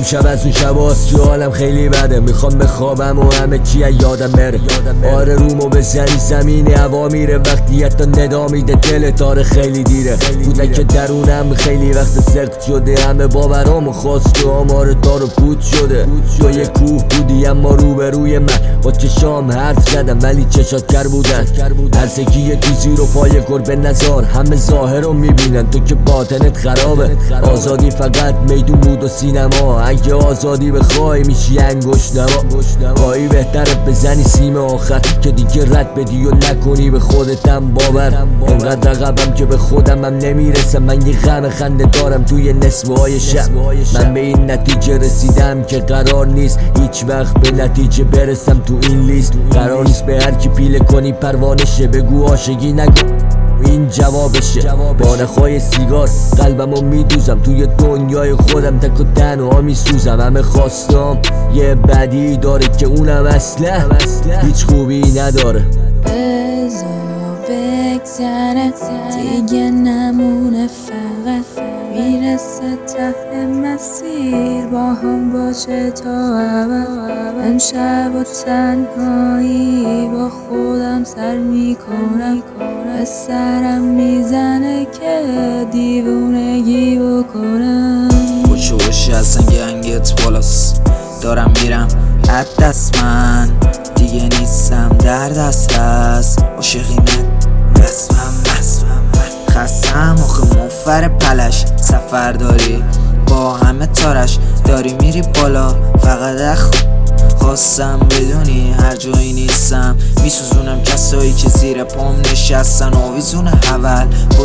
امشب از اون شباست که حالم خیلی بده، میخوام بخوابم و همه چی یادم بره. آره رومو بزنی زمین هوا میره، وقتی حتی ندا میده دلت آره خیلی دیره. کودک درونم خیلی وقت سخت شده، همه باورامو خواست و آمار دار و پود شده. تو یه کوه بودی اما روبروی من، با چشام حرف زدم ولی چشات کر بودن. هر سکی یه تیزی رو پای گربه نزار، همه ظاهر رو میبینن تو که باطنت خرابه. آزادی فقط میدون بود و سینما، اگه آزادی بخوای میشی انگشت نما. گاهی بهتره بزنی سیم آخر که دیگه رد بدی و نکنی به خودتم باور. انقدر رقبم که به خودم هم نمیرسم، من یه غم خنده دارم توی نصفه های شب. من به این نتیجه رسیدم که قرار نیست هیچ وقت به نتیجه برسم تو این لیست. قرار نیست به هر کی پیله کنی پروانه شه، بگو عاشقی نگو این جوابشه. با نخای سیگار قلبمو میدوزم، توی دنیای خودم تک و تنها میسوزم. همه خواستم یه بدی داره که اونم اصلا هیچ خوبی نداره. بذار بگذره دیگه نمونه، فقط میرسه ته مسیر با هم باشه تا ابد. امشب و تنهایی با خودم سر میکنم، به سرم میزنه که دیوونگی بکنم. بچه از سنگت بالاست، دارم میرم از دست، من دیگه نیستم در دست هست. عاشقی رسمم خستم آخه مفر پلش. سفر داری با همه تارش، داری میری بالا فقط خواستم بدونی هر جایی نیستم. میسوزونم کسایی که زیر پام نشستن، آویزون حول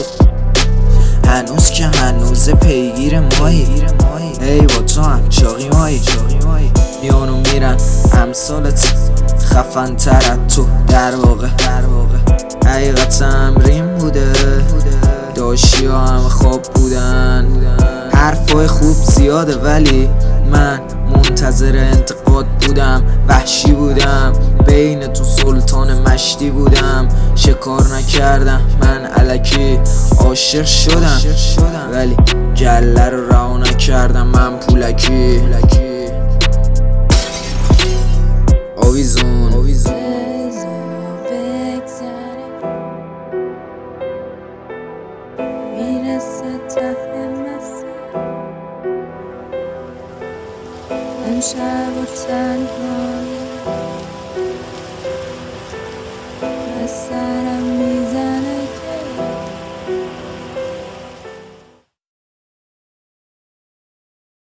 هنوز که هنوز پیگیر مایی. ای با تو هم چاقی مایی، میانو میرن امثالت خفن تر تو. در واقع حقیقت تمرین بوده، داشتی ها هم خواب بودن. حرفای خوب زیاده ولی من منتظر انتقاد بودم. وحشی بودم بین تو سلطان مشتی بودم، شکار نکردم من الکی عاشق شدم ولی گله رو رها نکردم من پولکی. آویزون میرسه ته مسیر، امشب و تنهایی